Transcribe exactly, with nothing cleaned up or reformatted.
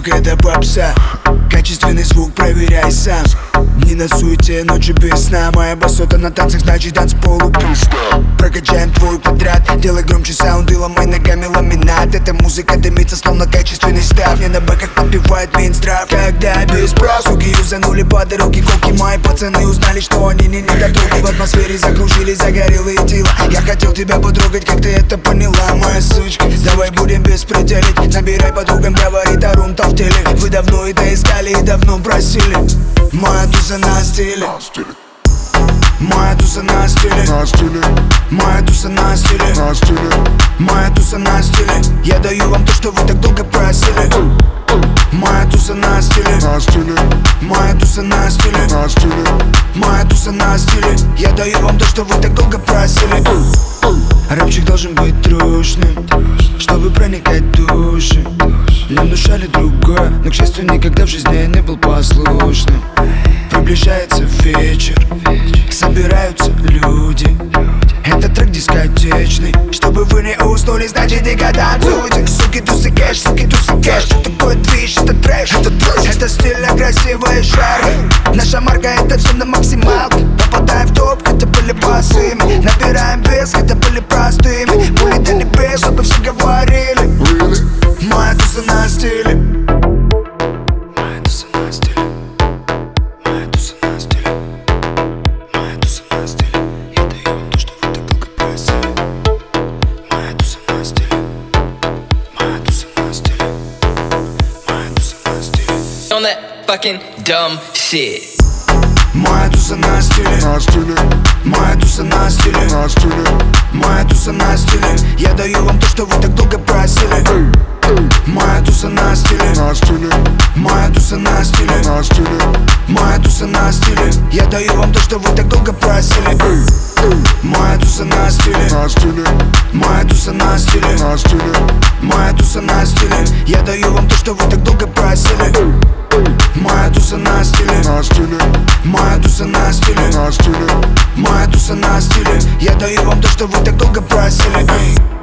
звук это попса. Качественный звук проверяй сам. Дни на суете, ночи без сна. Моя басота на танцах, значит танцполу пусто. Прокачаем твой квадрат, делай громче саунд и ломай ногами ламинат. Эта музыка дымится, словно качественный став. Мне на бэках подпевает Минздрав. Когда без прав, суки юзанули по дороге колки. Мои пацаны узнали, что они не недотроги. В атмосфере закружились загорелые тела. Я хотел тебя потрогать, как ты это поняла, моя сучка. Давай будем беспределить, набирай подругам, говорит Арунта в теле. Вы давно это искали и давно просили. Моя туса на стиле, моя туса на стиле, моя туса на стиле, моя туса на стиле. Я даю вам то, что вы так долго просили. Моя туса на стиле, моя туса на стиле, моя туса на стиле. Я даю вам то, что вы так долго просили. Рэпчик должен быть трушным, чтобы проникать в души. Мне внушали другое, но, к счастью, никогда в жизни я не был послушным. Приближается вечер, собираются люди. Это трек дискотечный, чтобы вы не уснули, значит и когда танцуете. Суки, тусы, кэш, суки, тусы, кэш. Что такое движ, это трэш, это трэш. Это стиль, а красивая шарка. Наша марка, это все на максималке. Попадаем в топ, хотя были босыми. Набираем вес, хотя были простыми. Пули до небес, чтобы все говорили. Моя туса на стиле, моя туса на стиле, моя туса на стиле, моя туса на стиле. Я даю вам то, что вы так долго просили. Моя туса на стиле, моя туса на стиле, моя туса на стиле. On that fucking dumb shit. Моя туса на стиле, моя туса на стиле, моя туса на стиле. Я даю вам то, что вы так долго просили. Моя туса на стиле, моя туса на стиле, моя туса на стиле. Я даю вам то, что вы так долго просили. Моя туса на стиле, моя туса на стиле, моя туса на стиле. Я даю вам то, что вы так долго просили. Моя туса на стиле, моя туса на стиле, моя туса на стиле. Я даю вам то, что вы так долго просили.